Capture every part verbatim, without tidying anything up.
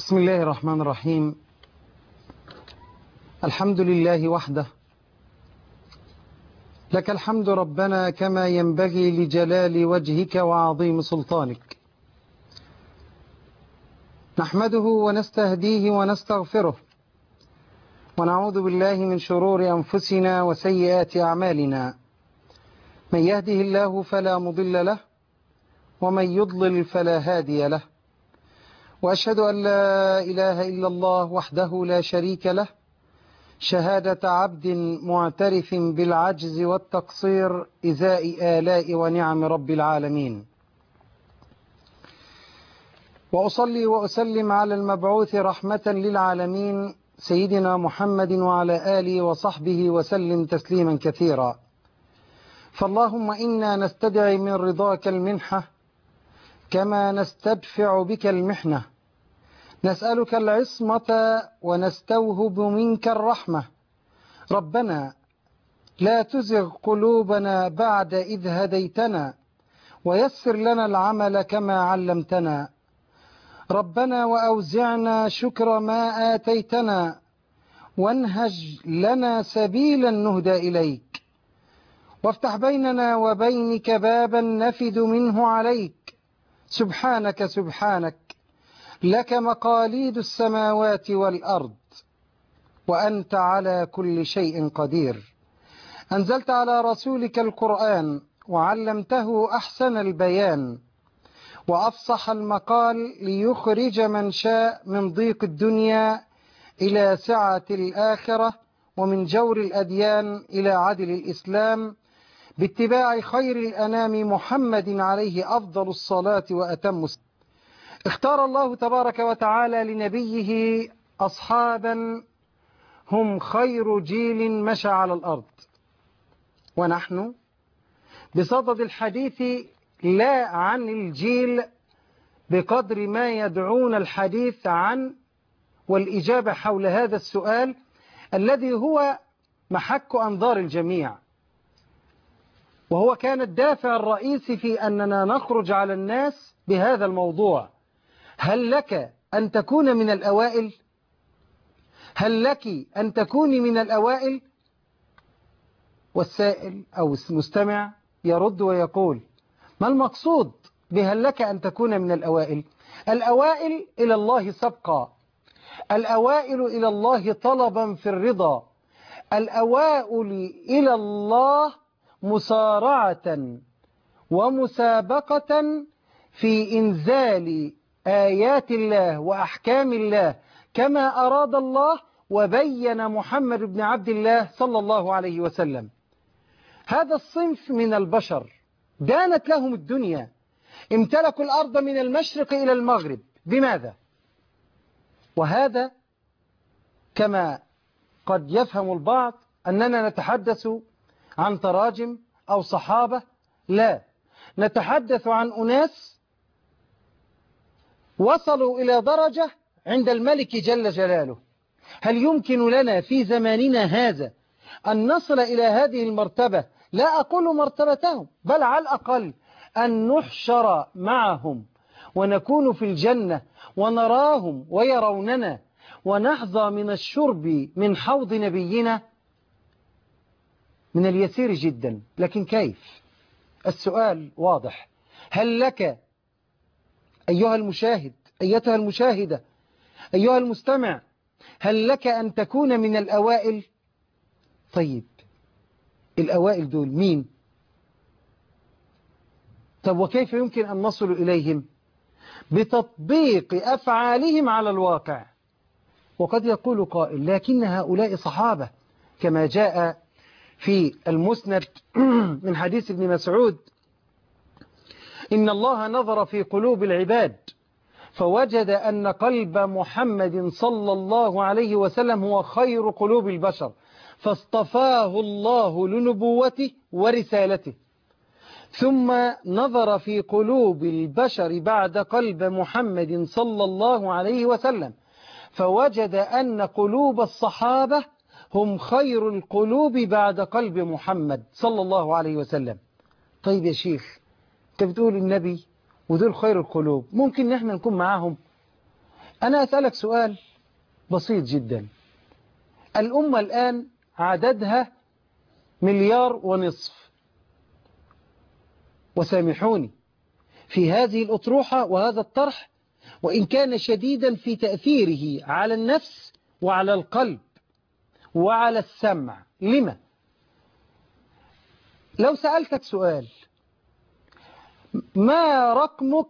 بسم الله الرحمن الرحيم. الحمد لله وحده، لك الحمد ربنا كما ينبغي لجلال وجهك وعظيم سلطانك. نحمده ونستهديه ونستغفره، ونعوذ بالله من شرور أنفسنا وسيئات أعمالنا. من يهده الله فلا مضل له، ومن يضلل فلا هادي له. وأشهد أن لا إله إلا الله وحده لا شريك له، شهادة عبد معترف بالعجز والتقصير إزاء آلاء ونعم رب العالمين. وأصلي وأسلم على المبعوث رحمة للعالمين سيدنا محمد وعلى آله وصحبه وسلم تسليما كثيرا. فاللهم إنا نستدعي من رضاك المنحة كما نستدفع بك المحنة، نسألك العصمة ونستوهب منك الرحمة. ربنا لا تزغ قلوبنا بعد إذ هديتنا، ويسر لنا العمل كما علمتنا. ربنا وأوزعنا شكر ما آتيتنا، وانهج لنا سبيلا نهدى إليك. وافتح بيننا وبينك بابا نفد منه عليك. سبحانك سبحانك لك مقاليد السماوات والأرض، وأنت على كل شيء قدير. أنزلت على رسولك القرآن، وعلمته أحسن البيان، وأفصح المقال ليخرج من شاء من ضيق الدنيا إلى سعة الآخرة، ومن جور الأديان إلى عدل الإسلام، باتباع خير الأنام محمد عليه أفضل الصلاة وأتم السلام. اختار الله تبارك وتعالى لنبيه أصحابا هم خير جيل مشى على الأرض، ونحن بصدد الحديث لا عن الجيل بقدر ما يدعون الحديث عن والإجابة حول هذا السؤال الذي هو محك أنظار الجميع، وهو كان الدافع الرئيسي في أننا نخرج على الناس بهذا الموضوع. هل لك أن تكون من الأوائل؟ هل لك أن تكوني من الأوائل؟ والسائل أو المستمع يرد ويقول: ما المقصود بهل لك أن تكون من الأوائل؟ الأوائل إلى الله سبقا، الأوائل إلى الله طلبا في الرضا، الأوائل إلى الله مسارعة ومسابقة في إنزال آيات الله وأحكام الله كما أراد الله وبين محمد بن عبد الله صلى الله عليه وسلم. هذا الصنف من البشر دانت لهم الدنيا، امتلكوا الأرض من المشرق إلى المغرب. بماذا؟ وهذا كما قد يفهم البعض أننا نتحدث عن تراجم أو صحابة، لا، نتحدث عن أناس وصلوا إلى درجة عند الملك جل جلاله. هل يمكن لنا في زماننا هذا أن نصل إلى هذه المرتبة؟ لا أقول مرتبتهم، بل على الأقل أن نحشر معهم ونكون في الجنة ونراهم ويروننا ونحظى من الشرب من حوض نبينا. من اليسير جدا، لكن كيف؟ السؤال واضح. هل لك أيها المشاهد، أيتها المشاهدة، أيها المستمع، هل لك أن تكون من الأوائل؟ طيب، الأوائل دول مين؟ طب وكيف يمكن أن نصل إليهم؟ بتطبيق أفعالهم على الواقع. وقد يقول قائل: لكن هؤلاء صحابة، كما جاء في المسند من حديث ابن مسعود: إن الله نظر في قلوب العباد فوجد أن قلب محمد صلى الله عليه وسلم هو خير قلوب البشر، فاصطفاه الله لنبوته ورسالته. ثم نظر في قلوب البشر بعد قلب محمد صلى الله عليه وسلم فوجد أن قلوب الصحابة هم خير القلوب بعد قلب محمد صلى الله عليه وسلم. طيب يا شيخ، انت بتقول النبي ودول خير القلوب، ممكن نحن نكون معاهم؟ أنا أسألك سؤال بسيط جدا. الأمة الآن عددها مليار ونصف، وسامحوني في هذه الأطروحة وهذا الطرح وإن كان شديدا في تأثيره على النفس وعلى القلب وعلى السمع. لما؟ لو سألتك سؤال: ما رقمك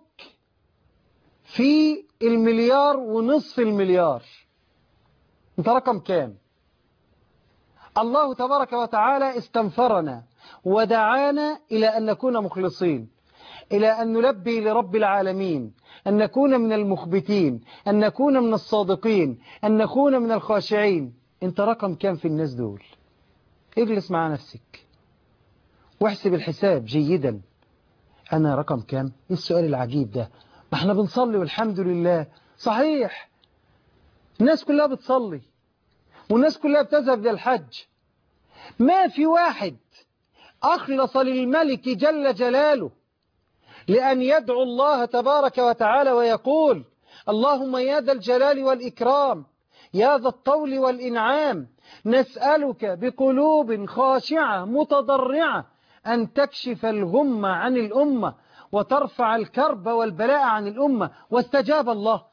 في المليار ونصف المليار؟ انت رقم كام؟ الله تبارك وتعالى استنفرنا ودعانا إلى أن نكون مخلصين، إلى أن نلبي لرب العالمين، أن نكون من المخبتين، أن نكون من الصادقين، أن نكون من الخاشعين. انت رقم كام في الناس دول؟ اجلس مع نفسك واحسب الحساب جيدا. أنا رقم كام؟ ايه السؤال العجيب ده؟ ما احنا بنصلي والحمد لله. صحيح، الناس كلها بتصلي والناس كلها بتذهب للحج. ما في واحد أخلص للملك جل جلاله لأن يدعو الله تبارك وتعالى ويقول: اللهم يا ذا الجلال والإكرام، يا ذا الطول والإنعام، نسألك بقلوب خاشعة متضرعة أن تكشف الغم عن الأمة وترفع الكرب والبلاء عن الأمة. واستجاب الله.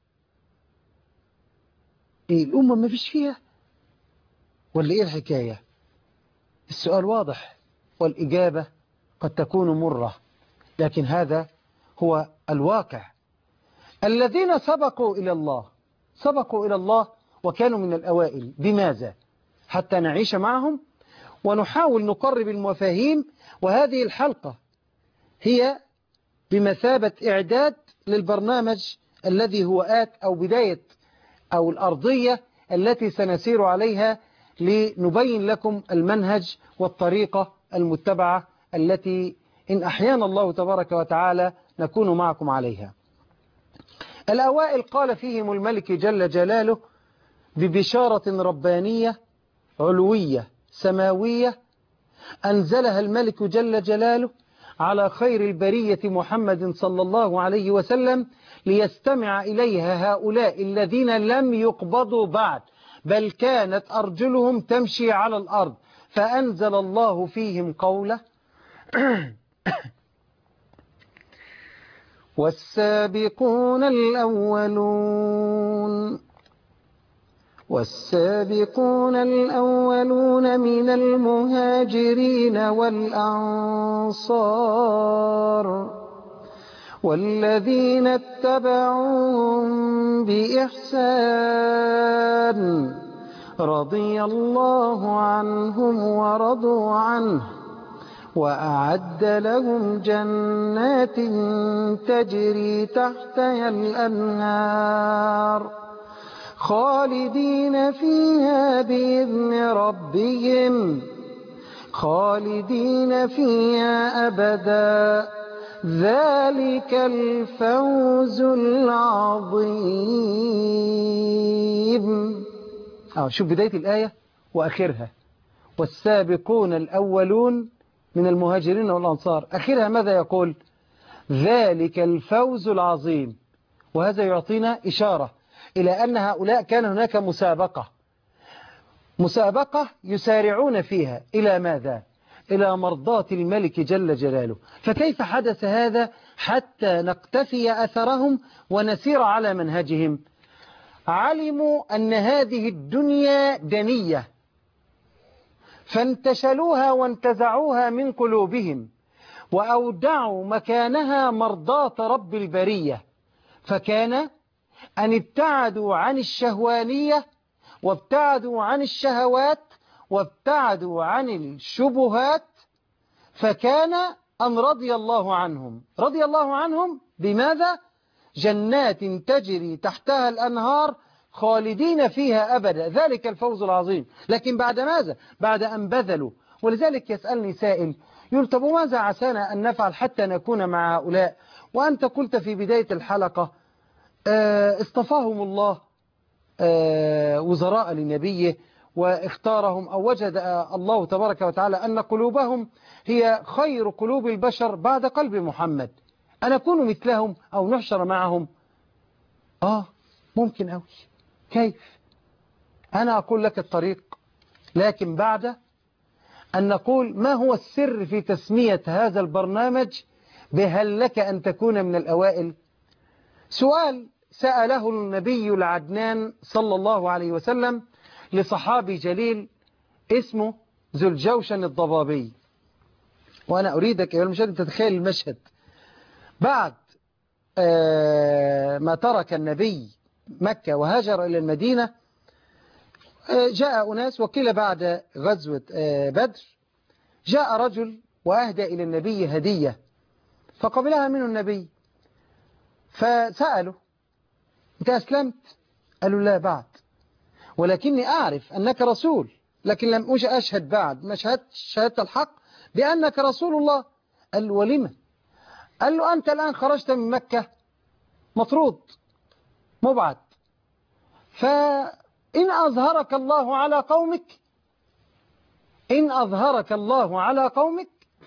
إيه الأمة ما فيش فيها ولا إيه الحكاية؟ السؤال واضح والإجابة قد تكون مرة، لكن هذا هو الواقع. الذين سبقوا إلى الله سبقوا إلى الله وكانوا من الأوائل. بماذا؟ حتى نعيش معهم ونحاول نقرب المفاهيم. وهذه الحلقة هي بمثابة إعداد للبرنامج الذي هو آت أو بداية أو الأرضية التي سنسير عليها لنبين لكم المنهج والطريقة المتبعة التي إن أحيانا الله تبارك وتعالى نكون معكم عليها. الأوائل قال فيهم الملك جل جلاله ببشارة ربانية علوية سماوية أنزلها الملك جل جلاله على خير البرية محمد صلى الله عليه وسلم ليستمع إليها هؤلاء الذين لم يقبضوا بعد، بل كانت أرجلهم تمشي على الأرض. فأنزل الله فيهم قوله: والسابقون الأولون والسابقون الأولون من المهاجرين والأنصار والذين اتبعوهم بإحسان رضي الله عنهم ورضوا عنه وأعد لهم جنات تجري تحتها الأنهار خالدين فيها بإذن ربهم خالدين فيها أبدا ذلك الفوز العظيم. أو شوف بداية الآية وآخرها: والسابقون الأولون من المهاجرين والأنصار. آخرها ماذا يقول؟ ذلك الفوز العظيم. وهذا يعطينا إشارة إلى أن هؤلاء كان هناك مسابقة مسابقة يسارعون فيها إلى ماذا؟ إلى مرضاة الملك جل جلاله. فكيف حدث هذا حتى نقتفي أثرهم ونسير على منهجهم؟ علموا أن هذه الدنيا دنية فانتشلوها وانتزعوها من قلوبهم وأودعوا مكانها مرضاة رب البرية، فكان أن ابتعدوا عن الشهوانية وابتعدوا عن الشهوات وابتعدوا عن الشبهات، فكان أن رضي الله عنهم. رضي الله عنهم بماذا؟ جنات تجري تحتها الأنهار خالدين فيها أبدا ذلك الفوز العظيم. لكن بعد ماذا؟ بعد أن بذلوا. ولذلك يسألني سائل يقول: طب وماذا عسانا أن نفعل حتى نكون مع هؤلاء؟ وأنت قلت في بداية الحلقة اصطفاهم الله وزراء لنبيه واختارهم، أو وجد الله تبارك وتعالى أن قلوبهم هي خير قلوب البشر بعد قلب محمد. أن نكون مثلهم أو نحشر معهم؟ آه ممكن أوي. كيف؟ أنا أقول لك الطريق، لكن بعد أن نقول ما هو السر في تسمية هذا البرنامج بهل لك أن تكون من الأوائل؟ سؤال سأله النبي العدنان صلى الله عليه وسلم لصحابي جليل اسمه ذو الجوشن الضبابي. وأنا أريدك أيها المشاهد أن تتخيل المشهد. بعد ما ترك النبي مكة وهاجر إلى المدينة، جاء أناس، وقيل بعد غزوة بدر جاء رجل وأهدى إلى النبي هدية فقبلها منه النبي، فسأله أنت أسلمت؟ قالوا لا بعد، ولكني أعرف أنك رسول، لكن لم أشهد بعد ما شهدت شهادة الحق بأنك رسول الله. قال له ولما؟ قال له أنت الآن خرجت من مكة مطرود مبعد، فإن أظهرك الله على قومك إن أظهرك الله على قومك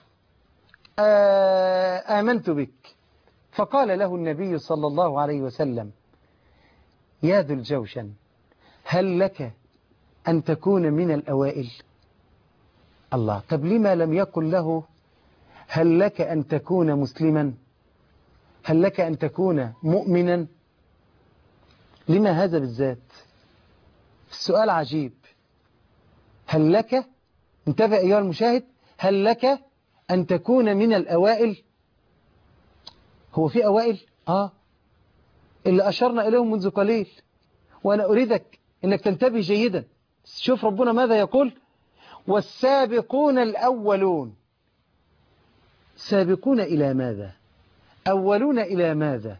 آمنت بك. فقال له النبي صلى الله عليه وسلم يا ذو الجوشن هل لك أن تكون من الأوائل؟ الله، طب لما لم يقل له هل لك أن تكون مسلما؟ هل لك أن تكون مؤمنا؟ لما هذا بالذات؟ السؤال عجيب. هل لك، انتبه أيها المشاهد، هل لك أن تكون من الأوائل؟ هو في أوائل؟ آه اللي أشرنا إليهم منذ قليل، وأنا أريدك أنك تنتبه جيدا. شوف ربنا ماذا يقول: والسابقون الأولون. سابقون إلى ماذا؟ أولون إلى ماذا؟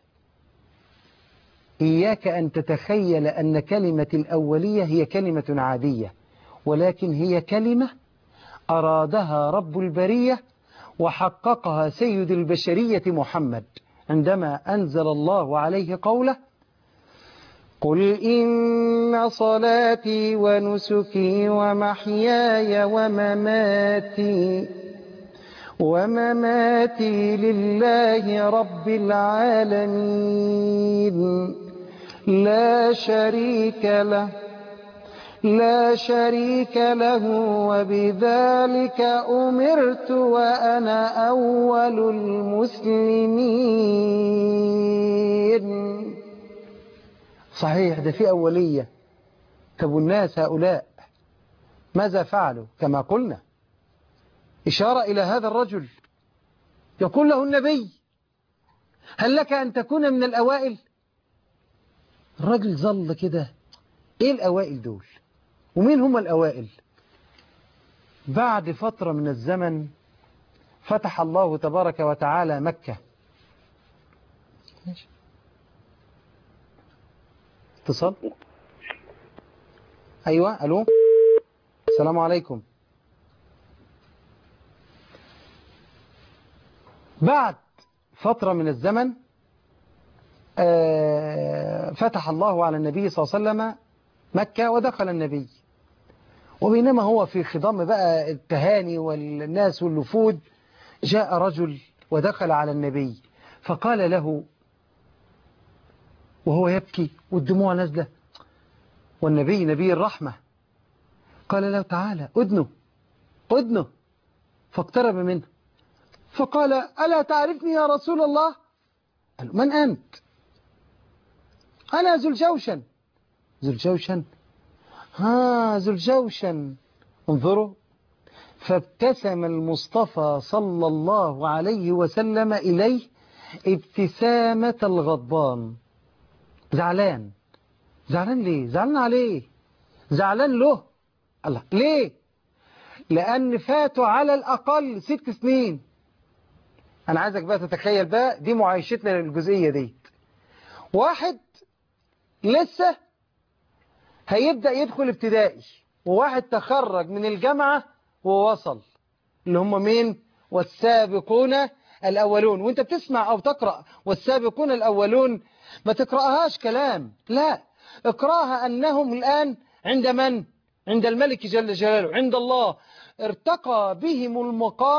إياك أن تتخيل أن كلمة الأولية هي كلمة عادية، ولكن هي كلمة أرادها رب البرية وحققها سيد البشرية محمد عندما أنزل الله عليه قوله: قل إن صلاتي ونسكي ومحياي ومماتي ومماتي لله رب العالمين لا شريك له لا شريك له وبذلك أمرت وأنا أول المسلمين. صحيح، ده في أولية. طب والناس هؤلاء ماذا فعلوا؟ كما قلنا إشارة إلى هذا الرجل، يقول له النبي هل لك أن تكون من الأوائل؟ الرجل ظل كده، إيه الأوائل دول؟ ومين هم الأوائل؟ بعد فترة من الزمن فتح الله تبارك وتعالى مكة. اتصال. أيوة، ألو، السلام عليكم. بعد فترة من الزمن فتح الله على النبي صلى الله عليه وسلم مكة ودخل النبي، وبينما هو في خضم بقى التهاني والناس والوفود جاء رجل ودخل على النبي فقال له وهو يبكي والدموع نازلة، والنبي نبي الرحمة، قال له تعالى أدنه أدنه، فاقترب منه فقال ألا تعرفني يا رسول الله؟ قال من أنت؟ أنا ذو الجوشن. ذو الجوشن؟ ها ذو الجوشن. انظروا، فابتسم المصطفى صلى الله عليه وسلم إليه ابتسامة الغضبان. زعلان. زعلان ليه؟ زعلان عليه، زعلان له. الله، ليه؟ لأن فاتوا على الأقل ست سنين. أنا عايزك بقى تتخيل بقى، دي معايشتنا للجزئية دي. واحد لسه هيبدأ يدخل ابتدائي، وواحد تخرج من الجامعة ووصل، اللي هم مين؟ والسابقون الأولون. وانت بتسمع أو تقرأ والسابقون الأولون ما تقرأهاش كلام، لا، اقرأها أنهم الآن عند من؟ عند الملك جل جلاله، عند الله. ارتقى بهم المقام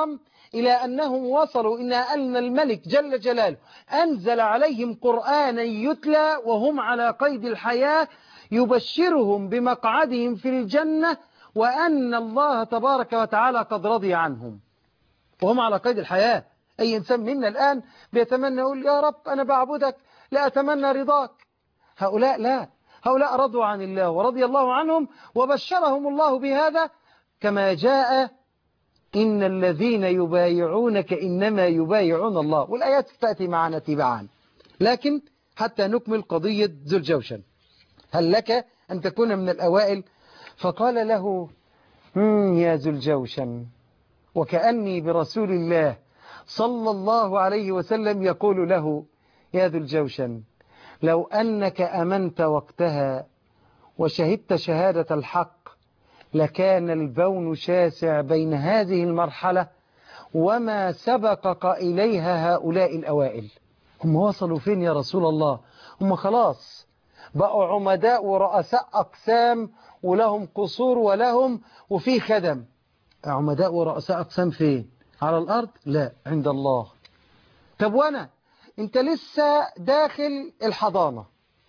إلى أنهم وصلوا إلى أن الملك جل جلاله أنزل عليهم قرآنا يتلى وهم على قيد الحياة يبشرهم بمقعدهم في الجنة وأن الله تبارك وتعالى قد رضي عنهم وهم على قيد الحياة. أي إنسان منا الآن بيتمنى يقول يا رب أنا بعبدك لا أتمنى رضاك. هؤلاء لا، هؤلاء رضوا عن الله ورضي الله عنهم وبشرهم الله بهذا كما جاء إن الذين يبايعونك إنما يبايعون الله، والآيات تأتي معنا تبعا. لكن حتى نكمل قضية ذو الجوشن، هل لك أن تكون من الأوائل؟ فقال له يا ذو الجوشن، وكأني برسول الله صلى الله عليه وسلم يقول له يا ذو الجوشن لو أنك أمنت وقتها وشهدت شهادة الحق لكان البون شاسع بين هذه المرحلة وما سبقك إليها هؤلاء الأوائل. هم وصلوا فين يا رسول الله؟ هم خلاص بقوا عمداء ورؤساء أقسام ولهم قصور ولهم وفي خدم. عمداء ورؤساء أقسام فين؟ على الأرض؟ لا، عند الله. طب وأنا؟ أنت لسه داخل الحضانة.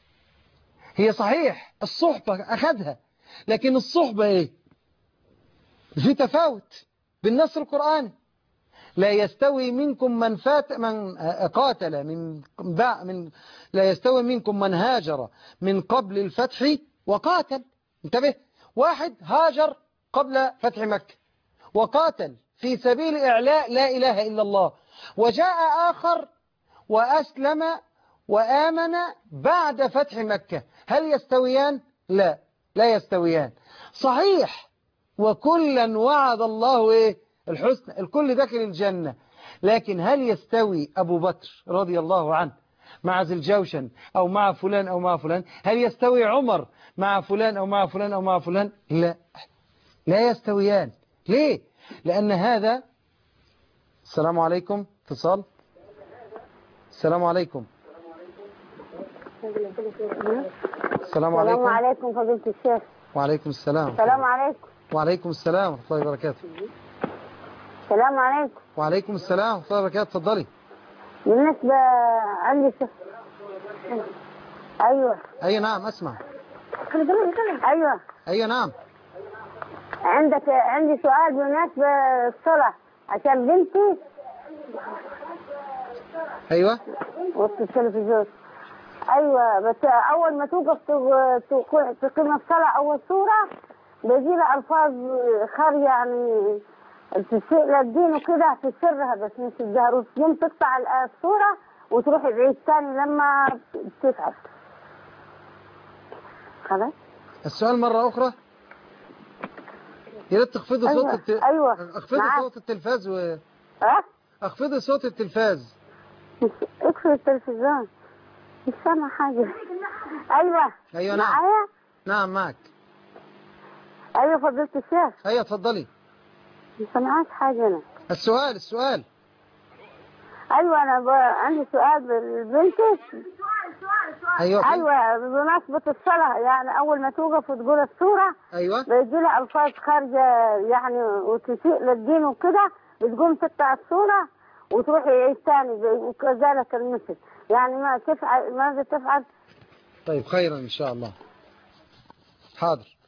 هي صحيح الصحبة أخذها، لكن الصحبة إيه؟ في تفاوت بالنص القرآني. لا يستوي منكم من فات من قاتل من من لا يستوي منكم من هاجر من قبل الفتح وقاتل. انتبه، واحد هاجر قبل فتح مكة وقاتل في سبيل إعلاء لا إله إلا الله، وجاء آخر وأسلم وآمن بعد فتح مكة. هل يستويان؟ لا، لا يستويان. صحيح وكلا وعد الله إيه؟ الحسنى، الكل داخل الجنة، لكن هل يستوي أبو بكر رضي الله عنه مع ذي الجوشن أو مع فلان أو مع فلان؟ هل يستوي عمر مع فلان أو مع فلان أو مع فلان؟ لا، لا يستويان. ليه؟ لأن هذا. السلام عليكم، اتصال. السلام عليكم. السلام عليكم. السلام عليكم فضيلة الشيخ. وعليكم السلام. السلام عليكم. وعليكم السلام ورحمة الله وبركاته. السلام عليكم. وعليكم السلام ورحمة الله وبركاته. اتفضلي. بالنسبة عندي س... أيوة. أي نعم أسمع. أيوة. أي نعم. عندك عندي سؤال بالنسبة الصلاة عشان بنتي. أيوة. وسط التلفزيون. أيوة، بس أول ما توقف تقيم الصلاة أول سورة بيجي لها ألفاظ خارجة يعني تسيء للدين وكده في سرها بس مش الجهر، يوم تقطع الصورة وتروح بعيد ثاني لما تفعل. خلاص. السؤال مرة أخرى. يا ريت تخفضي أيوة. صوت الت... أيوة. اخفضي صوت التلفاز و أه؟ اخفضي صوت التلفاز. اقفل التلفزيون مش سامع حاجة. أيوة. أيوة نعم. معايا؟ نعم معك. أيوة فضيلة الشيخ. أيوة اتفضلي. مش سامعاش حاجة أنا. السؤال السؤال. أيوة أنا ب... عندي سؤال بالبنت. أيوة. أيوة بمناسبة الصلاة يعني أول ما توقف وتقول السورة. أيوة. بيجي لها ألفاظ خارجة يعني وتسيء للدين وكده بتقوم تقطع السورة وتروح يعيد ثاني وكذلك المثل، يعني ما تفعل ماذا تفعل؟ طيب خيرا إن شاء الله. حاضر.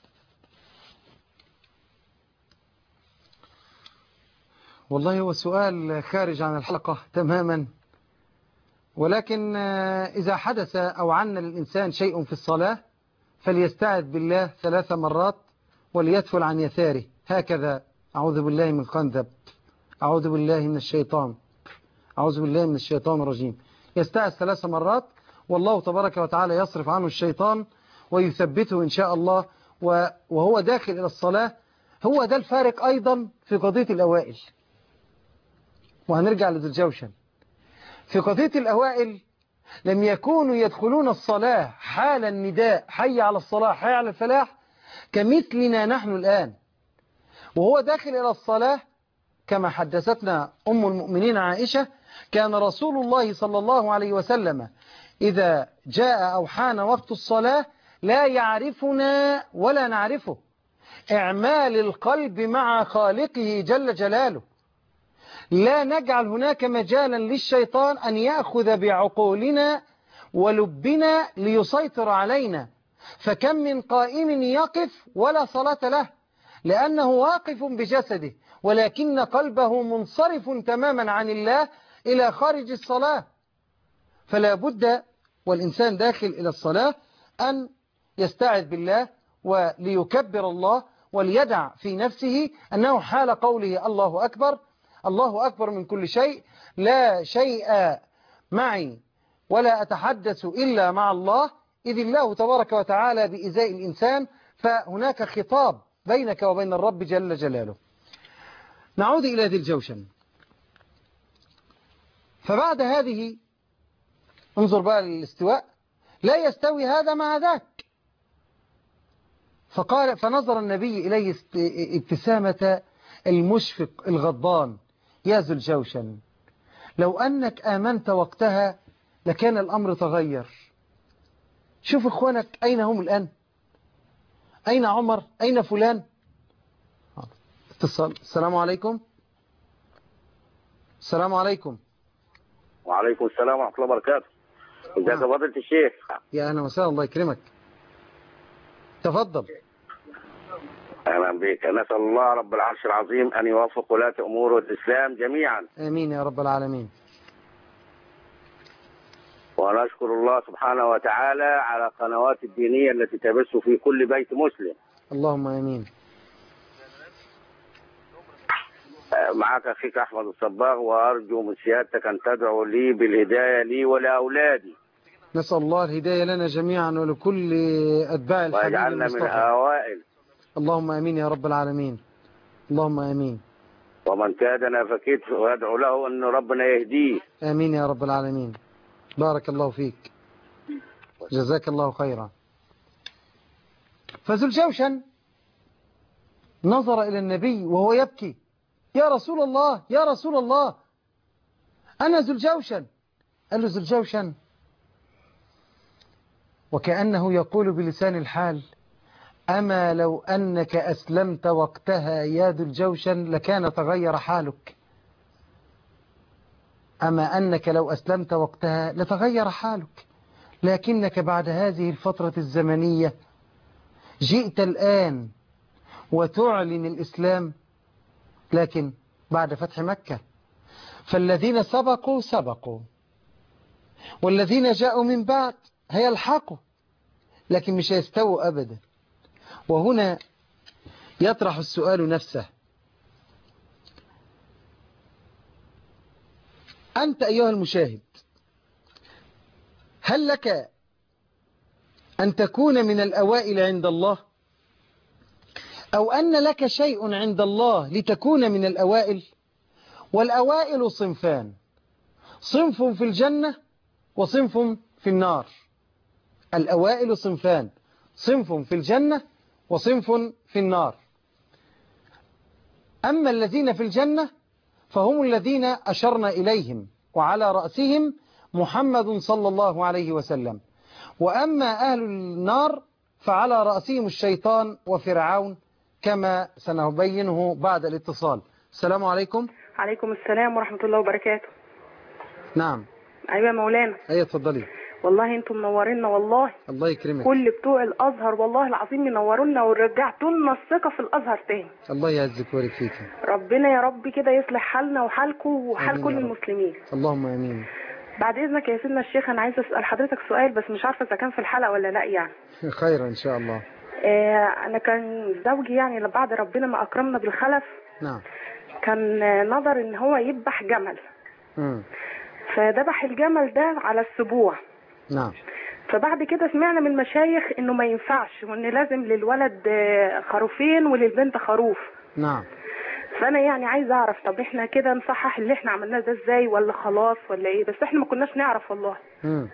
والله هو سؤال خارج عن الحلقة تماما، ولكن إذا حدث أو عن للإنسان شيء في الصلاة فليستعذ بالله ثلاث مرات وليدفل عن يساره هكذا: أعوذ بالله من الخنثب، أعوذ بالله من الشيطان، أعوذ بالله من الشيطان الرجيم. يستعذ ثلاث مرات والله تبارك وتعالى يصرف عنه الشيطان ويثبته إن شاء الله وهو داخل إلى الصلاة. هو ده الفارق أيضا في قضية الأوائل. وهنرجع لذو الجوشن. في قضية الأوائل لم يكونوا يدخلون الصلاة حال النداء حي على الصلاة حي على الفلاح كمثلنا نحن الآن، وهو داخل إلى الصلاة كما حدثتنا أم المؤمنين عائشة كان رسول الله صلى الله عليه وسلم إذا جاء أو حان وقت الصلاة لا يعرفنا ولا نعرفه، إعمال القلب مع خالقه جل جلاله. لا نجعل هناك مجالا للشيطان أن يأخذ بعقولنا ولبنا ليسيطر علينا. فكم من قائم يقف ولا صلاة له لأنه واقف بجسده ولكن قلبه منصرف تماما عن الله إلى خارج الصلاة. فلا بد والإنسان داخل إلى الصلاة أن يستعذ بالله وليكبر الله وليدع في نفسه أنه حال قوله الله أكبر، الله أكبر من كل شيء، لا شيء معي ولا أتحدث إلا مع الله، إذ الله تبارك وتعالى بإزاء الإنسان، فهناك خطاب بينك وبين الرب جل جلاله. نعود إلى ذي الجوشن. فبعد هذه انظر بقى للاستواء، لا يستوي هذا مع ذاك. فقال فنظر النبي إليه ابتسامة المشفق الغضبان، يا ذو الجوشن لو أنك آمنت وقتها لكان الأمر تغير. شوف إخوانك أين هم الآن؟ أين عمر؟ أين فلان؟ اتصال. السلام عليكم. السلام عليكم. وعليكم السلام ورحمة الله وبركاته. ازيك يا فضيلة الشيخ؟ يا أهلا وسهلا، الله يكرمك. تفضل. أهلا بك. نسأل الله رب العرش العظيم أن يوفق ولاة أمور الإسلام جميعا. آمين يا رب العالمين. ونشكر الله سبحانه وتعالى على قنوات الدينية التي تبث في كل بيت مسلم. اللهم آمين. معك أخيك أحمد الصباغ، وأرجو من سيادتك أن تدعو لي بالهداية لي ولأولادي. نسأل الله الهداية لنا جميعا ولكل أتباع الحبيب ويجعلنا المصطفى. من أوائل. اللهم آمين يا رب العالمين. اللهم آمين. ومن كادنا فكيد ويدعو له أن ربنا يهديه. آمين يا رب العالمين. بارك الله فيك، جزاك الله خيرا. فذو الجوشن نظر إلى النبي وهو يبكي، يا رسول الله يا رسول الله أنا ذو الجوشن. قال له ذو الجوشن، وكأنه يقول بلسان الحال أما لو أنك أسلمت وقتها يا ذو الجوشن لكان تغير حالك. أما أنك لو أسلمت وقتها لتغير حالك، لكنك بعد هذه الفترة الزمنية جئت الآن وتعلن الإسلام، لكن بعد فتح مكة. فالذين سبقوا سبقوا والذين جاءوا من بعد هيلحقوا، لكن مش هيستووا أبدا. وهنا يطرح السؤال نفسه، أنت أيها المشاهد هل لك أن تكون من الأوائل عند الله، أو أن لك شيء عند الله لتكون من الأوائل؟ والأوائل صنفان، صنف في الجنة وصنف في النار. الأوائل صنفان، صنف في الجنة وصنف في النار. أما الذين في الجنة فهم الذين أشرنا إليهم وعلى رأسهم محمد صلى الله عليه وسلم. وأما أهل النار فعلى رأسهم الشيطان وفرعون كما سنبينه بعد الاتصال. السلام عليكم. عليكم السلام ورحمة الله وبركاته. نعم. أيوة مولانا. أيوة اتفضلي. والله انتم منورينا والله. الله يكرمك. كل بتوع الأزهر والله العظيم منورونا ورجعتوا لنا الثقة في الأزهر تاني. الله يعزك ويبارك فيك. ربنا يا رب كده يصلح حالنا وحالكم وحال كل المسلمين. اللهم آمين. بعد إذنك يا سيدنا الشيخ أنا عايزة أسأل حضرتك سؤال، بس مش عارفة إذا كان في الحلقة ولا لا يعني. خير إن شاء الله. آه أنا كان زوجي يعني بعد ربنا ما أكرمنا بالخلف. نعم. كان نظر إن هو يذبح جمل. امم. فذبح الجمل ده على السبوع. نعم. فبعد كده سمعنا من المشايخ انه ما ينفعش، وان لازم للولد خروفين وللبنت خروف. نعم. فانا يعني عايزه اعرف، طب احنا كده نصحح اللي احنا عملناه ده ازاي، ولا خلاص ولا ايه؟ بس احنا ما كناش نعرف والله. امم.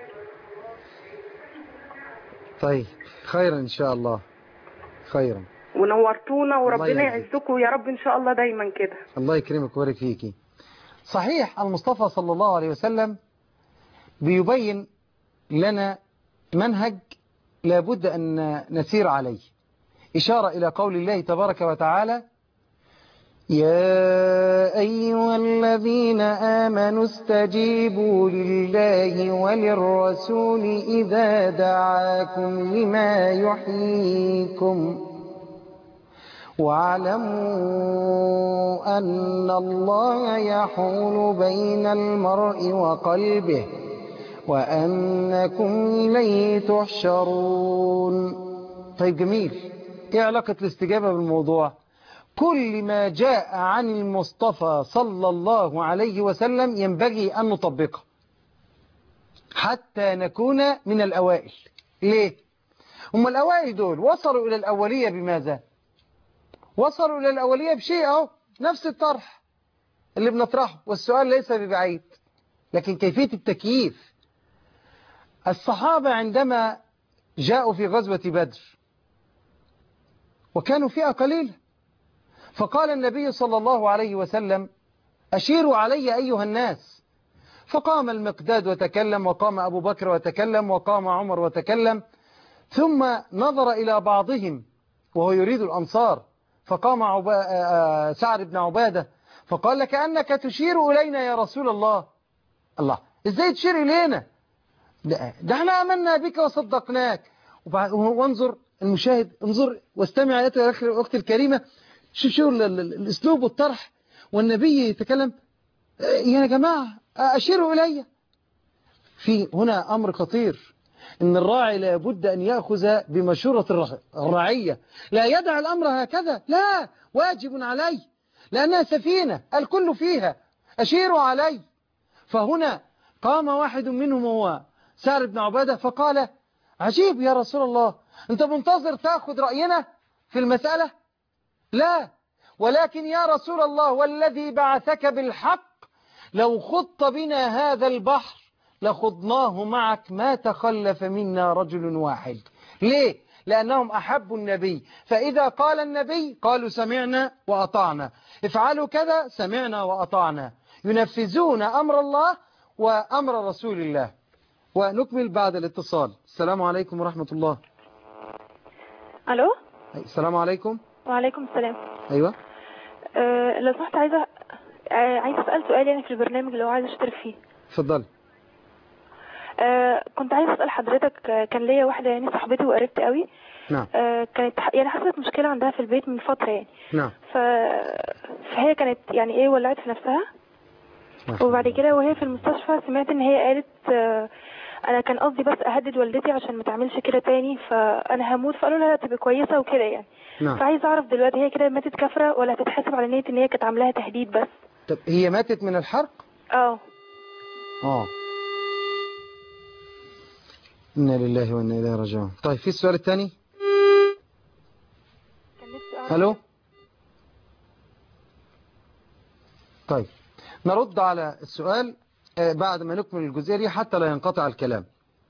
طيب خيرا ان شاء الله. خيرا. ونورتونا وربنا يعزكم يا رب ان شاء الله دايما كده. الله يكرمك ويبارك فيكي. صحيح المصطفى صلى الله عليه وسلم بيبين لنا منهج لابد أن نسير عليه، إشارة إلى قول الله تبارك وتعالى يا أيها الذين آمنوا استجيبوا لله وللرسول إذا دعاكم لما يحييكم واعلموا أن الله يحول بين المرء وقلبه وأنكم إليه تحشرون. طيب جميل، إيه علاقة الاستجابة بالموضوع؟ كل ما جاء عن المصطفى صلى الله عليه وسلم ينبغي أن نطبقه حتى نكون من الأوائل. ليه؟ هم الأوائل دول وصلوا إلى الأولية بماذا؟ وصلوا إلى الأولية بشيء أهو، نفس الطرح اللي بنطرحه، والسؤال ليس ببعيد، لكن كيفية التكييف. الصحابة عندما جاءوا في غزوة بدر وكانوا فئة قليلة، فقال النبي صلى الله عليه وسلم أشيروا علي أيها الناس، فقام المقداد وتكلم، وقام أبو بكر وتكلم، وقام عمر وتكلم، ثم نظر إلى بعضهم وهو يريد الأنصار، فقام عبا... سعد بن عبادة فقال لك أنك تشير إلينا يا رسول الله. الله، إزاي تشير إلينا؟ ده, ده احنا آمنا بك وصدقناك. وانظر المشاهد، انظر واستمع يا أختي الكريمة، شوف شو الأسلوب والطرح، والنبي يتكلم يا جماعة أشيروا إلي. في هنا أمر خطير، إن الراعي لابد أن يأخذ بمشورة الرعية، لا يدع الأمر هكذا، لا، واجب عليه، لأنها سفينة الكل فيها، أشيروا علي. فهنا قام واحد منهم هو سعد بن عبادة فقال عجيب يا رسول الله، أنت منتظر تأخذ رأينا في المسألة؟ لا، ولكن يا رسول الله والذي بعثك بالحق لو خضت بنا هذا البحر لخضناه معك ما تخلف منا رجل واحد. ليه؟ لأنهم أحبوا النبي، فإذا قال النبي قالوا سمعنا وأطعنا، افعلوا كذا سمعنا وأطعنا، ينفذون أمر الله وأمر رسول الله. ونكمل بعد الاتصال. السلام عليكم ورحمة الله. ألو. السلام عليكم. وعليكم السلام. أيوة. أه لو سمحت عايزة أه عايزة أسأل سؤال يعني في البرنامج اللي هو عايزة أشترك فيه. اتفضل. أه كنت عايزة أسأل حضرتك، أه كان ليا واحدة يعني صاحبتي وقربت قوي. نعم. أه كانت يعني حصلت مشكلة عندها في البيت من فترة يعني. نعم. ف... فهي كانت يعني إيه ولعت في نفسها. وبعد كده وهي في المستشفى سمعت إن هي قالت أه أنا كان قصدي بس أهدد والدتي عشان ما تعملش كده تاني، فأنا هموت، فقالوا لها تبقى كويسة وكده يعني. نعم. فعايز أعرف دلوقتي هي كده ماتت كافرة ولا هتتحاسب على نية إن هي كانت عاملاها تهديد بس؟ طب هي ماتت من الحرق؟ اه اه إنا لله وإنا إليه راجعون. طيب في السؤال الثاني. الو. طيب نرد على السؤال بعد ما نكمل الجزئية دي حتى لا ينقطع الكلام.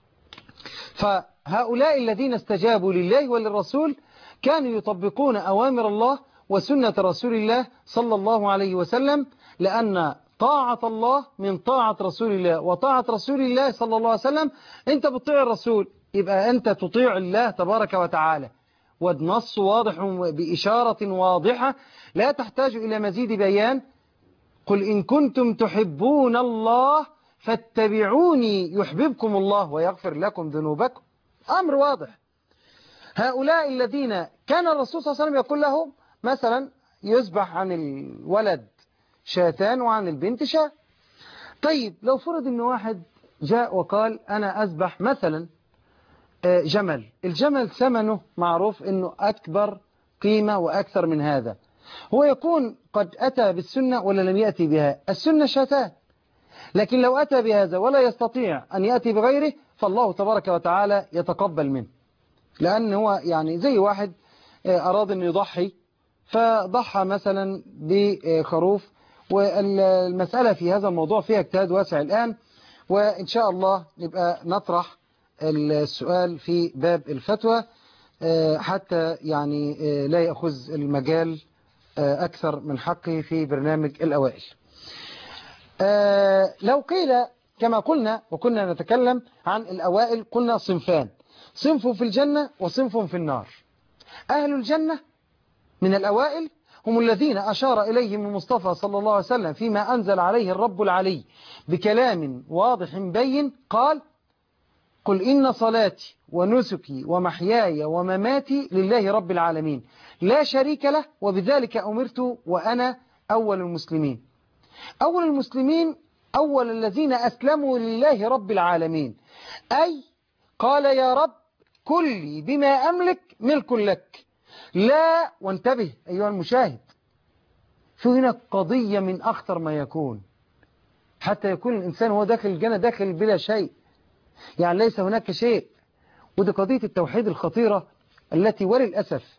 فهؤلاء الذين استجابوا لله وللرسول كانوا يطبقون أوامر الله وسنة رسول الله صلى الله عليه وسلم، لأن طاعة الله من طاعة رسول الله، وطاعة رسول الله صلى الله عليه وسلم أنت بتطيع الرسول يبقى أنت تطيع الله تبارك وتعالى. والنص واضح بإشارة واضحة لا تحتاج إلى مزيد بيان. قل إن كنتم تحبون الله فاتبعوني يحببكم الله ويغفر لكم ذنوبكم. أمر واضح. هؤلاء الذين كان الرسول صلى الله عليه وسلم يقول لهم مثلا يذبح عن الولد شاتان وعن البنت شاة. طيب لو فرض إن واحد جاء وقال أنا أذبح مثلا جمل، الجمل ثمنه معروف إنه أكبر قيمة وأكثر من هذا، هو يكون قد أتى بالسنة ولا لم يأتي بها؟ السنة شاتان، لكن لو أتى بهذا ولا يستطيع أن يأتي بغيره فالله تبارك وتعالى يتقبل منه، لأن هو يعني زي واحد أراد أن يضحي فضحى مثلا بخروف، والمسألة في هذا الموضوع فيها اجتهاد واسع الآن، وإن شاء الله نبقى نطرح السؤال في باب الفتوى حتى يعني لا يأخذ المجال أكثر من حقه في برنامج الأوائل. لو قيل كما قلنا وكنا نتكلم عن الأوائل، قلنا صنفان، صنف في الجنة وصنف في النار. أهل الجنة من الأوائل هم الذين أشار إليهم المصطفى صلى الله عليه وسلم فيما أنزل عليه الرب العلي بكلام واضح بين. قال: قل إن صلاتي ونسكي ومحياي ومماتي لله رب العالمين لا شريك له وبذلك أمرت وأنا أول المسلمين. أول المسلمين أول الذين أسلموا لله رب العالمين، أي قال: يا رب كلي بما أملك ملك لك. لا، وانتبه أيها المشاهد، شو هنا قضية من أخطر ما يكون، حتى يكون الإنسان هو داخل الجنة داخل بلا شيء، يعني ليس هناك شيء. ودي قضية التوحيد الخطيرة التي وللأسف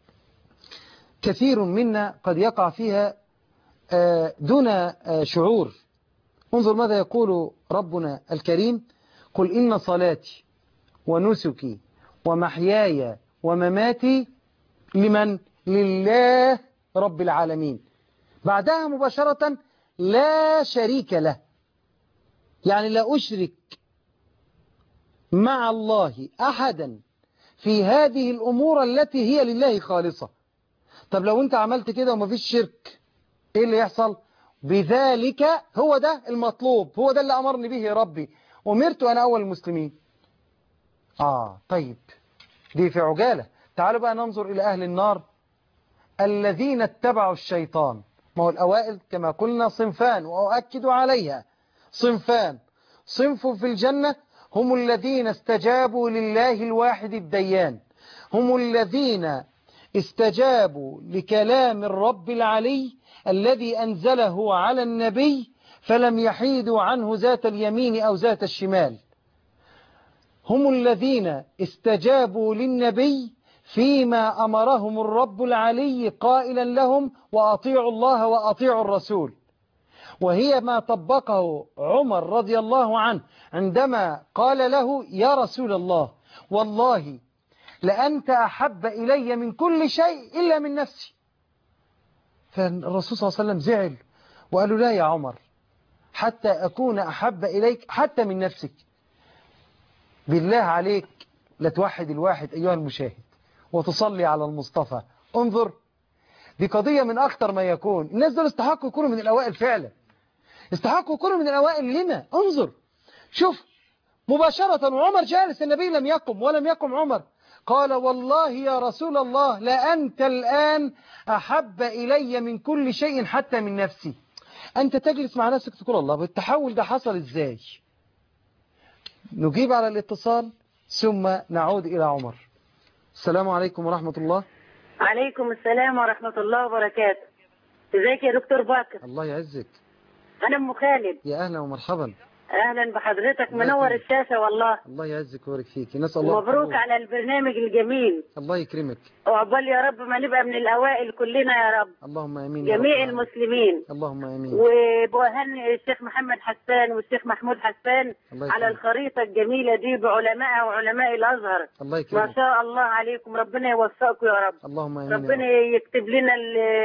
كثير منا قد يقع فيها دون شعور. انظر ماذا يقول ربنا الكريم: قل إن صلاتي ونسكي ومحياي ومماتي لمن؟ لله رب العالمين. بعدها مباشرة: لا شريك له، يعني لا أشرك مع الله أحدا في هذه الأمور التي هي لله خالصة. طب لو أنت عملت كده وما فيش شرك، إيه اللي يحصل؟ بذلك هو ده المطلوب، هو ده اللي أمرني به ربي، أمرت أنا أول المسلمين. آه طيب، دي في عجالة. تعالوا بقى ننظر إلى أهل النار الذين اتبعوا الشيطان. ما هو الأوائل كما قلنا صنفان، وأؤكد عليها صنفان. صنف في الجنة هم الذين استجابوا لله الواحد الديان، هم الذين استجابوا لكلام الرب العلي الذي أنزله على النبي فلم يحيدوا عنه ذات اليمين أو ذات الشمال. هم الذين استجابوا للنبي فيما أمرهم الرب العلي قائلا لهم: وأطيعوا الله وأطيعوا الرسول. وهي ما طبقه عمر رضي الله عنه عندما قال له: يا رسول الله، والله لأنت أحب إلي من كل شيء إلا من نفسي. فالرسول صلى الله عليه وسلم زعل وقال له: لا يا عمر، حتى أكون أحب إليك حتى من نفسك. بالله عليك لتوحد الواحد أيها المشاهد وتصلي على المصطفى. انظر، دي قضية من أخطر ما يكون. الناس دول استحقوا يكونوا من الأوائل فعلا، استحقوا يكونوا من الأوائل. لما؟ انظر، شوف مباشرة وعمر جالس، النبي لم يقم ولم يقم عمر، قال: والله يا رسول الله لأنت الآن أحب إلي من كل شيء حتى من نفسي. أنت تجلس مع نفسك تقول: الله، بالتحول ده حصل إزاي؟ نجيب على الاتصال ثم نعود إلى عمر. السلام عليكم ورحمة الله. عليكم السلام ورحمة الله وبركاته. ازيك يا دكتور بكر؟ الله يعزك. أنا أم خالد. يا أهلا ومرحبا. أهلا بحضرتك، منور الشاشة والله. الله يعزك ويبارك فيك، نسأل الله. مبروك على البرنامج الجميل. الله يكرمك. وعقبال يا رب ما نبقى من الأوائل كلنا يا رب. اللهم آمين. جميع المسلمين. اللهم آمين. وبهنئ الشيخ محمد حسان والشيخ محمود حسان على الخريطة الجميلة دي بعلمائها وعلماء الأزهر. الله يكرمك. ما شاء الله عليكم، ربنا يوفقكم يا رب. اللهم آمين. ربنا يكتب لنا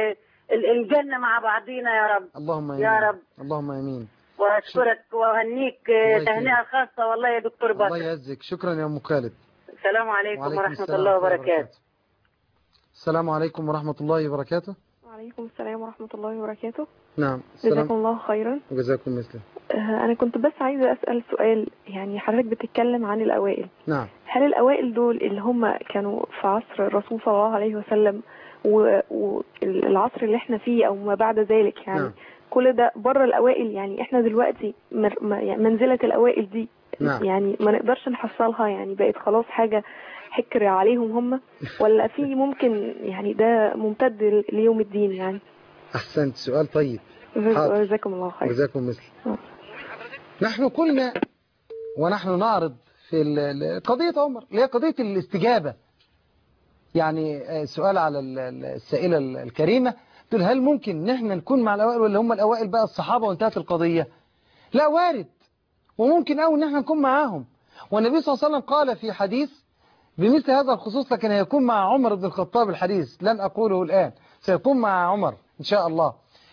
الجنة مع بعضينا يا رب. اللهم آمين يا رب. اللهم آمين. واشكرك واهنيك تهنئة خاصة والله يا دكتور بكر. الله يعزك. شكرا يا ام خالد. السلام عليكم ورحمة الله وبركاته. السلام عليكم ورحمة الله وبركاته. وعليكم السلام ورحمة الله وبركاته. نعم. جزاكم الله خيرا. وجزاكم مثله. أنا كنت بس عايزة أسأل سؤال، يعني حضرتك بتتكلم عن الأوائل. نعم. هل الأوائل دول اللي هم كانوا في عصر الرسول صلى الله عليه وسلم والعصر اللي احنا فيه أو ما بعد ذلك، يعني نعم. كل ده بره الأوائل؟ يعني احنا دلوقتي منزلة الأوائل دي نعم. يعني ما نقدرش نحصلها، يعني بقت خلاص حاجة حكر عليهم هم، ولا في ممكن يعني ده ممتد ليوم الدين يعني؟ أحسنت، سؤال طيب. جزاكم الله خير. جزاكم مثل. نحن قلنا ونحن نعرض في قضية عمر اللي هي قضية الاستجابة، يعني سؤال على السائلة الكريمة تقول: هل ممكن نحن نكون مع الأوائل ولا هم الأوائل بقى الصحابة وانتهت القضية؟ لا، وارد وممكن أو نحن نكون معاهم. والنبي صلى الله عليه وسلم قال في حديث بمثل هذا الخصوص، لكن هيكون مع عمر بن الخطاب، الحديث لن أقوله الآن، سيكون مع عمر إن شاء الله.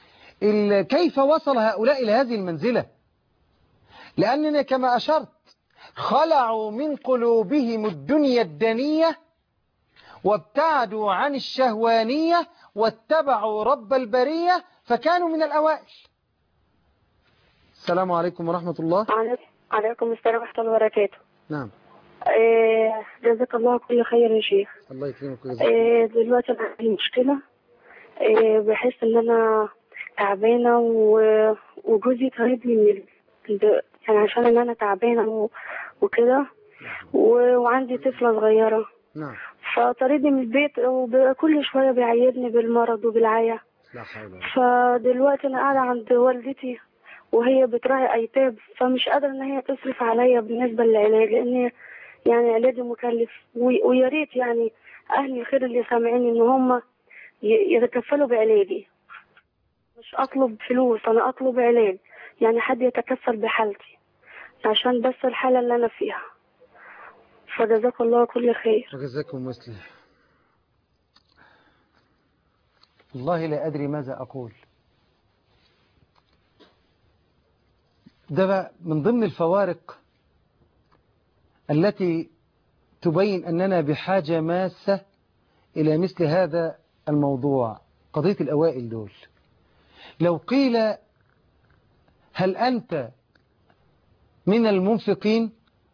كيف وصل هؤلاء إلى هذه المنزلة؟ لأننا كما أشرت خلعوا من قلوبهم الدنيا الدنية وابتعدوا عن الشهوانية واتبعوا رب البرية فكانوا من الأوائل. السلام عليكم ورحمة الله. عليكم السلام ورحمة الله وبركاته. نعم. إيه جزاك الله كل خير يا شيخ. الله يكرمك ويجزاك. إيه دلوقتي أنا عندي مشكلة، إيه بحس إن أنا تعبانة وجوزي طردني من ال... يعني عشان إن أنا تعبانة وكده، وعندي طفلة صغيرة. نعم. فطردني من البيت وكل شوية بيعيدني بالمرض وبالعيا. لا حول ولا قوة. فدلوقتي أنا قاعدة عند والدتي وهي بتراعي أيتام، فمش قادرة إن هي تصرف عليا بالنسبة للعلاج، لأن يعني علاجي مكلف، ويا ريت يعني أهل الخير اللي سامعيني إن هم يتكفلوا بعلاجي. مش أطلب فلوس، أنا أطلب علاج، يعني حد يتكفل بحالتي عشان بس الحالة اللي أنا فيها. فجزاك الله كل خير. وجزاكم مثله. والله لا أدري ماذا أقول. ده من ضمن الفوارق التي تبين أننا بحاجة ماسة إلى مثل هذا الموضوع، قضية الأوائل دول. لو قيل هل أنت من المنفقين،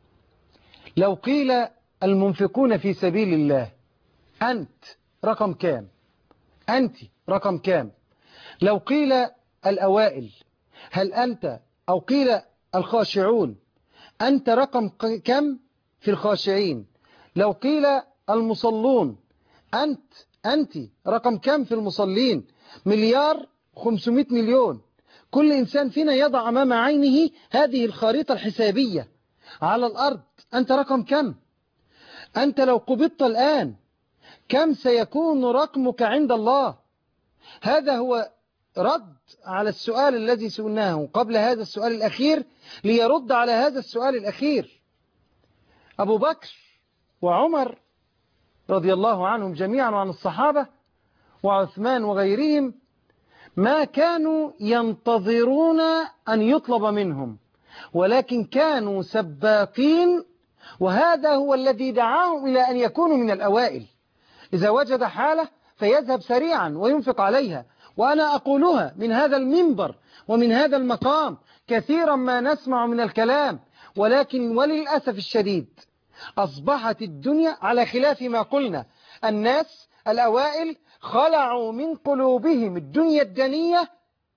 لو قيل المنفقون في سبيل الله، أنت رقم كام؟ أنت رقم كام؟ لو قيل الأوائل، هل أنت، أو قيل الخاشعون، أنت رقم كم في الخاشعين؟ لو قيل المصلون، أنت أنت رقم كم في المصلين؟ مليار خمسمائة مليون. كل إنسان فينا يضع أمام عينه هذه الخريطة الحسابية على الأرض. أنت رقم كم؟ أنت لو قبضت الآن كم سيكون رقمك عند الله؟ هذا هو رد على السؤال الذي سئلناه قبل هذا السؤال الأخير، ليرد على هذا السؤال الأخير. أبو بكر وعمر رضي الله عنهم جميعا وعن الصحابة وعثمان وغيرهم ما كانوا ينتظرون أن يطلب منهم، ولكن كانوا سباقين، وهذا هو الذي دعاهم إلى أن يكونوا من الأوائل. إذا وجد حالة فيذهب سريعا وينفق عليها. وأنا أقولها من هذا المنبر ومن هذا المقام كثيرا ما نسمع من الكلام، ولكن وللأسف الشديد أصبحت الدنيا على خلاف ما قلنا. الناس الأوائل خلعوا من قلوبهم الدنيا الدنية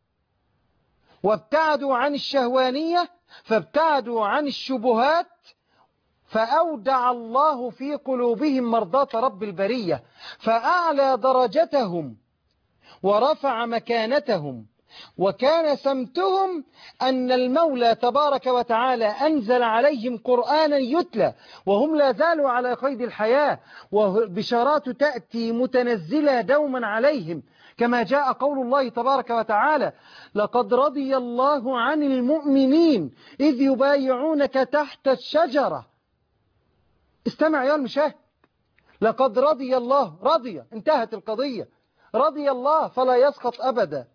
وابتعدوا عن الشهوانية، فابتعدوا عن الشبهات، فأودع الله في قلوبهم مرضاة رب البرية، فأعلى درجتهم ورفع مكانتهم، وكان سمتهم أن المولى تبارك وتعالى أنزل عليهم قرآنا يتلى وهم لا زالوا على قيد الحياة، وبشارات تأتي متنزلة دوما عليهم، كما جاء قول الله تبارك وتعالى: لقد رضي الله عن المؤمنين إذ يبايعونك تحت الشجرة. استمع يا المشاهد، لقد رضي الله، رضي، انتهت القضية، رضي الله فلا يسخط أبدا،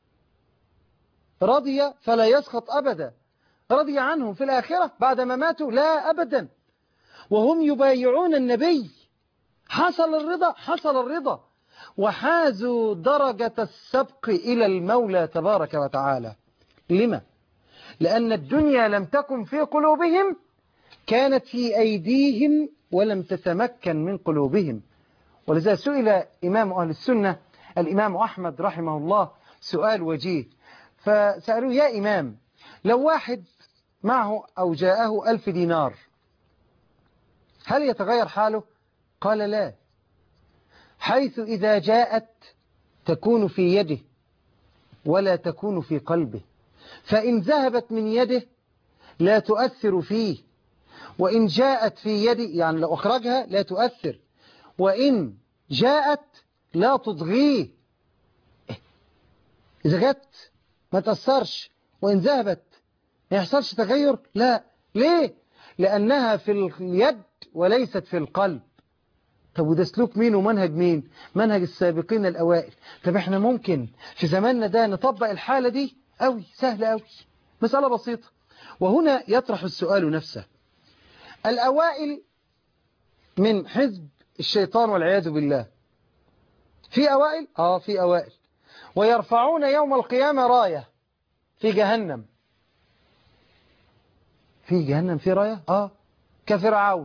رضي فلا يسخط أبدا. رضي عنهم في الآخرة بعد ما ماتوا؟ لا أبدا. وهم يبايعون النبي، حصل الرضا، حصل الرضا، وحازوا درجة السبق إلى المولى تبارك وتعالى. لما؟ لأن الدنيا لم تكن في قلوبهم، كانت في أيديهم ولم تتمكن من قلوبهم. ولذا سئل إمام أهل السنة الإمام أحمد رحمه الله سؤال وجيه، فسألوه: يا إمام، لو واحد معه أو جاءه ألف دينار هل يتغير حاله؟ قال: لا، حيث إذا جاءت تكون في يده ولا تكون في قلبه، فإن ذهبت من يده لا تؤثر فيه، وإن جاءت في يده يعني لو أخرجها لا تؤثر، وإن جاءت لا تضغيه. إذا جت ما تأثرش، وإن ذهبت ما يحصلش تغير. لا، ليه؟ لأنها في اليد وليست في القلب. طب وده سلوك مين ومنهج مين؟ منهج السابقين الأوائل. طب احنا ممكن في زماننا ده نطبق الحالة دي؟ أوي سهلة أوي، مسألة بسيطة. وهنا يطرح السؤال نفسه: الأوائل من حزب الشيطان والعياذ بالله في أوائل؟ آه في أوائل. ويرفعون يوم القيامة راية في جهنم. في جهنم في راية؟ آه كفرعون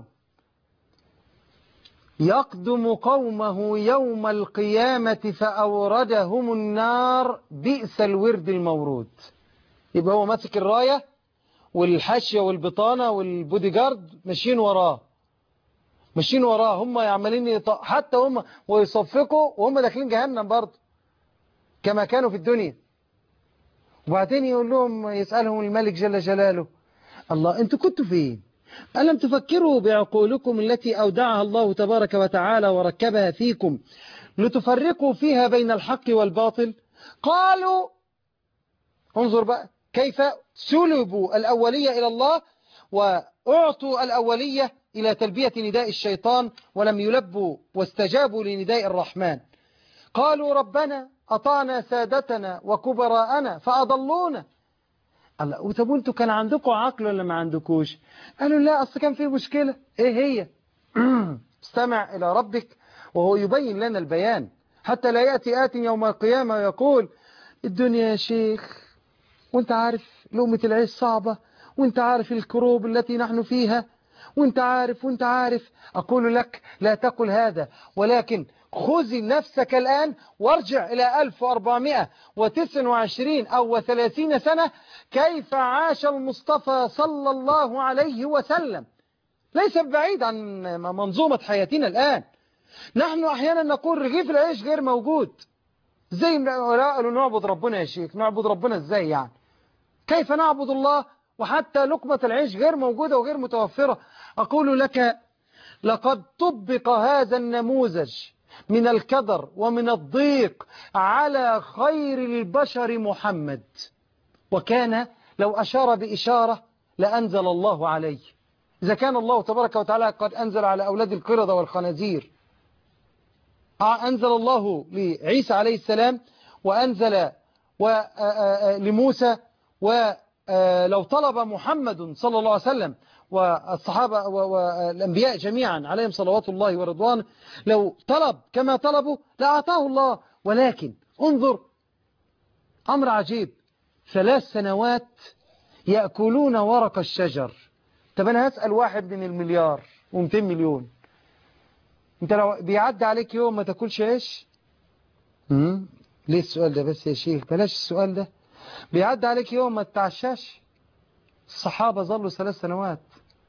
يقدم قومه يوم القيامة فأوردهم النار بئس الورد المورود. يبقى هو ماسك الراية والحاشية والبطانة والبودي جارد ماشيين وراه ماشيين وراه هم يعملين يط... حتى هم ويصفقوا وهم داخلين جهنم برضه كما كانوا في الدنيا. وبعدين يقول لهم يسألهم الملك جل جلاله الله أنتوا كنتوا فين؟ ألم تفكروا بعقولكم التي أودعها الله تبارك وتعالى وركبها فيكم لتفرقوا فيها بين الحق والباطل؟ قالوا انظر بقى كيف سلبوا الأولية إلى الله وأعطوا الأولية إلى تلبية نداء الشيطان ولم يلبوا واستجابوا لنداء الرحمن. قالوا ربنا أطعنا سادتنا وكبراءنا فأضلونا. الله وطب انتوا كان عندكم عقل ولا ما عندكوش؟ قالوا لا أصل كان في مشكلة. إيه هي؟ استمع إلى ربك وهو يبين لنا البيان حتى لا يأتي آت يوم القيامة ويقول الدنيا يا شيخ وانت عارف لقمة العيش صعبة وانت عارف الكروب التي نحن فيها وانت عارف وانت عارف. أقول لك لا تقل هذا ولكن خذ نفسك الآن وارجع إلى ألف وأربعمائة وتسعة وعشرين أو ثلاثين سنة كيف عاش المصطفى صلى الله عليه وسلم. ليس بعيد عن منظومة حياتنا الآن. نحن أحيانا نقول رغيف العيش غير موجود زي ما قالوا نعبد ربنا يا شيخ. نعبد ربنا ازاي يعني؟ كيف نعبد الله وحتى لقمة العيش غير موجودة وغير متوفرة؟ أقول لك لقد طبق هذا النموذج من الكدر ومن الضيق على خير البشر محمد وكان لو أشار بإشارة لأنزل الله عليه. إذا كان الله تبارك وتعالى قد أنزل على أولاد القردة والخنازير أنزل الله لعيسى عليه السلام وأنزل لموسى ولو طلب محمد صلى الله عليه وسلم والصحابة والأنبياء جميعا عليهم صلوات الله ورضوانه لو طلب كما طلبوا لأعطاه الله. ولكن انظر أمر عجيب ثلاث سنوات يأكلون ورق الشجر. طب أنا هسأل واحد من المليار ومئتين مليون انت لو بيعدي عليك يوم ما تاكلش عيش؟ امم ليه السؤال ده بس يا شيخ؟ بلاش السؤال ده. بيعدي عليك يوم ما تتعشاش؟ الصحابة ظلوا ثلاث سنوات.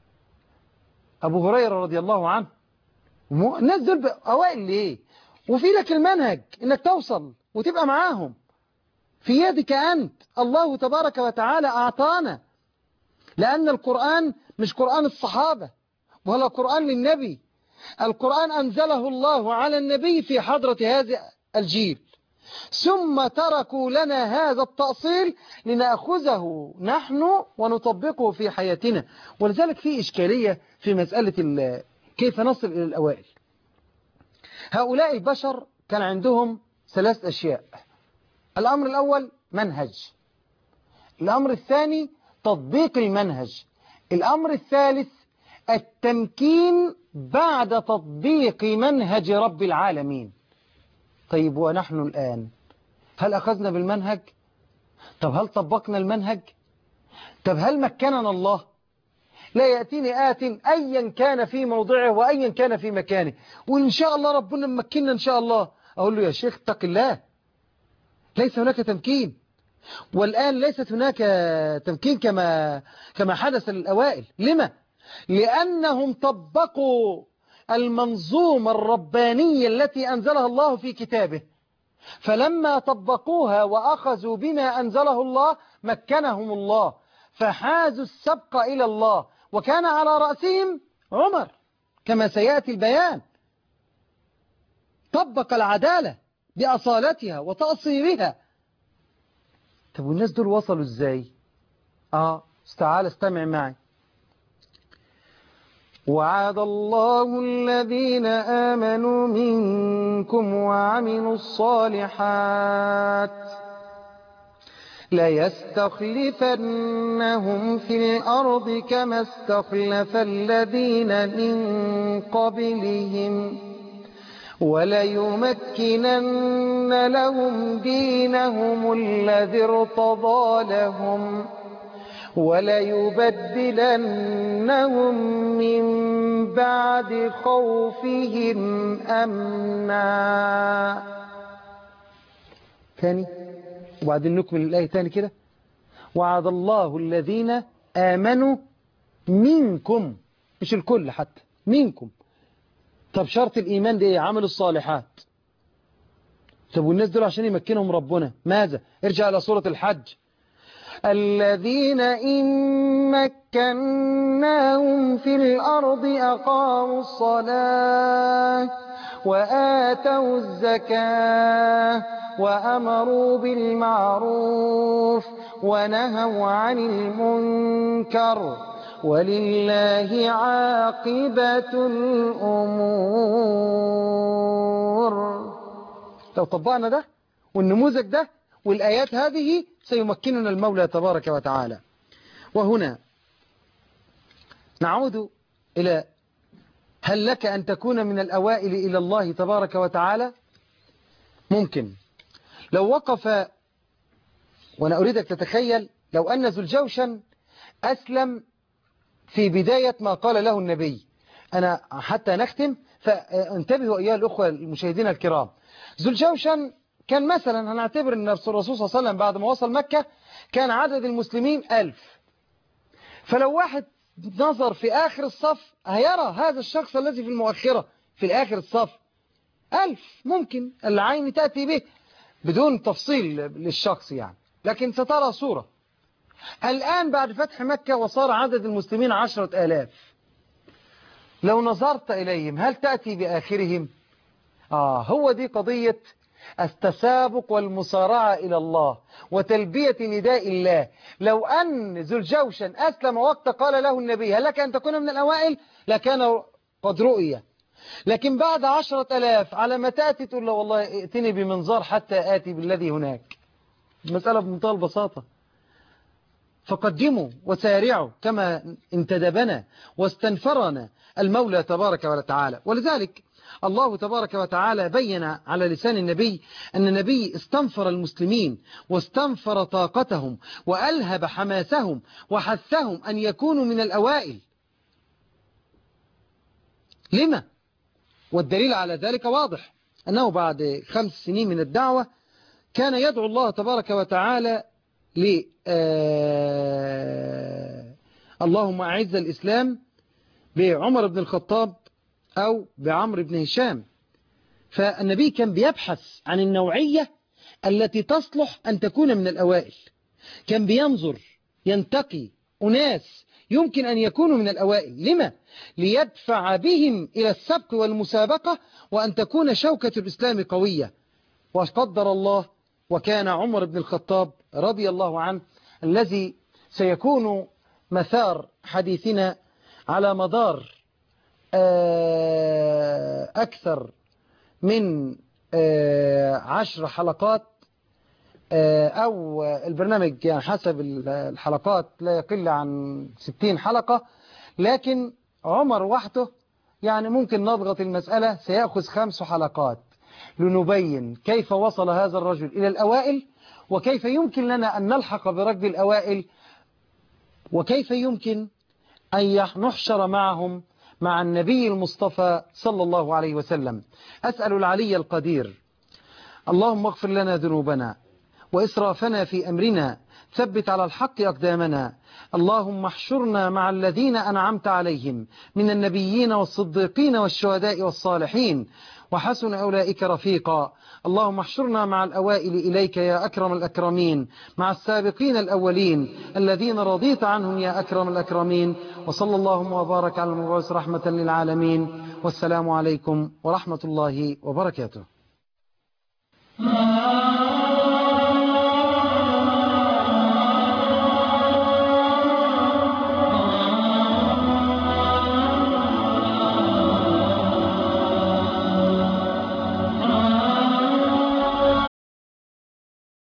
أبو هريرة رضي الله عنه الناس دول أوائل ليه؟ وفي لك المنهج إنك توصل وتبقى معاهم في يدك أنت. الله تبارك وتعالى أعطانا لأن القرآن مش قرآن الصحابة ولا قرآن للنبي. القرآن أنزله الله على النبي في حضرة هذا الجيل ثم تركوا لنا هذا التأصيل لنأخذه نحن ونطبقه في حياتنا. ولذلك في إشكالية في مسألة كيف نصل إلى الأوائل. هؤلاء البشر كان عندهم ثلاث أشياء. الأمر الأول منهج، الأمر الثاني تطبيق المنهج، الأمر الثالث التمكين بعد تطبيق منهج رب العالمين. طيب ونحن الآن هل أخذنا بالمنهج؟ طب هل طبقنا المنهج؟ طب هل مكننا الله؟ لا يأتيني آت أيا كان في موضعه وأيا كان في مكانه وإن شاء الله ربنا مكننا إن شاء الله. أقول له يا شيخ اتق الله، ليس هناك تمكين. والآن ليست هناك تمكين كما كما حدث للأوائل. لما؟ لأنهم طبقوا المنظومة الربانية التي أنزلها الله في كتابه، فلما طبقوها وأخذوا بما أنزله الله مكنهم الله فحازوا السبق إلى الله. وكان على رأسهم عمر كما سيأتي البيان، طبق العدالة بأصالتها وتأصيلها. طب والناس دول وصلوا ازاي؟ اه تعال استمع معي. وعد الله الذين آمنوا منكم وعملوا الصالحات ليستخلفنهم في الأرض كما استخلف الذين من قبلهم وليمكنن لهم دينهم الذي ارتضى لهم وليبدلنهم من بعد خوفهم أمنا. ثاني وبعدين نكمل الآية تاني كده. وعد الله الذين آمنوا منكم، مش الكل حتى، منكم. طب شرط الإيمان ده ايه؟ عمل الصالحات. طب والناس دول عشان يمكنهم ربنا ماذا؟ ارجع إلى سورة الحج. الذين إن مكناهم في الأرض أقاموا الصلاة وآتوا الزكاة وأمروا بالمعروف ونهوا عن المنكر ولله عاقبة الأمور. لو طبقنا ده والنموذج ده والآيات هذه سيمكننا المولى تبارك وتعالى. وهنا نعود إلى هل لك أن تكون من الأوائل إلى الله تبارك وتعالى؟ ممكن. لو وقف، وأنا أريدك تتخيل لو أن ذو الجوشن أسلم في بداية ما قال له النبي. أنا حتى نختم فانتبهوا أيها الأخوة المشاهدين الكرام. ذو الجوشن كان مثلا هنعتبر أن الرسول صلى الله عليه وسلم بعد ما وصل مكة كان عدد المسلمين ألف. فلو واحد نظر في آخر الصف هيرى هذا الشخص الذي في المؤخرة في آخر الصف ألف، ممكن العين تأتي به بدون تفصيل للشخص يعني، لكن سترى صورة. الآن بعد فتح مكة وصار عدد المسلمين عشرة آلاف، لو نظرت إليهم هل تأتي بآخرهم؟ آه هو دي قضية التسابق والمصارعة إلى الله وتلبية نداء الله. لو أن ذو الجوشن أسلم وقت قال له النبي هل لك أن تكون من الأوائل لكان قد رؤية. لكن بعد عشرة ألاف على ما تأتي تقول له والله ائتني بمنظار حتى آتي بالذي هناك. المسألة بمنتهى البساطة. فقدموا وسارعوا كما انتدبنا واستنفرنا المولى تبارك وتعالى. ولذلك الله تبارك وتعالى بين على لسان النبي أن النبي استنفر المسلمين واستنفر طاقتهم وألهب حماسهم وحثهم أن يكونوا من الأوائل. لما؟ والدليل على ذلك واضح، أنه بعد خمس سنين من الدعوة كان يدعو الله تبارك وتعالى ل آه اللهم أعز الإسلام بعمر بن الخطاب أو بعمر بن هشام. فالنبي كان بيبحث عن النوعية التي تصلح أن تكون من الأوائل. كان بينظر ينتقي أناس يمكن أن يكونوا من الأوائل. لما؟ ليدفع بهم إلى السبق والمسابقة وأن تكون شوكة الإسلام قوية. وقدر الله وكان عمر بن الخطاب رضي الله عنه الذي سيكون مثار حديثنا على مدار أكثر من عشر حلقات أو البرنامج يعني حسب الحلقات لا يقل عن ستين حلقة. لكن عمر وحده يعني ممكن نضغط المسألة سيأخذ خمس حلقات لنبين كيف وصل هذا الرجل إلى الأوائل وكيف يمكن لنا أن نلحق بركب الأوائل وكيف يمكن أن نحشر معهم مع النبي المصطفى صلى الله عليه وسلم. أسأل العلي القدير اللهم اغفر لنا ذنوبنا وإسرافنا في أمرنا، ثبت على الحق أقدامنا. اللهم احشرنا مع الذين أنعمت عليهم من النبيين والصديقين والشهداء والصالحين وحسن أولئك رفيقا. اللهم احشرنا مع الأوائل إليك يا أكرم الأكرمين، مع السابقين الأولين الذين رضيت عنهم يا أكرم الأكرمين. وصلى اللهم وبارك على المبعوث رحمة للعالمين. والسلام عليكم ورحمة الله وبركاته.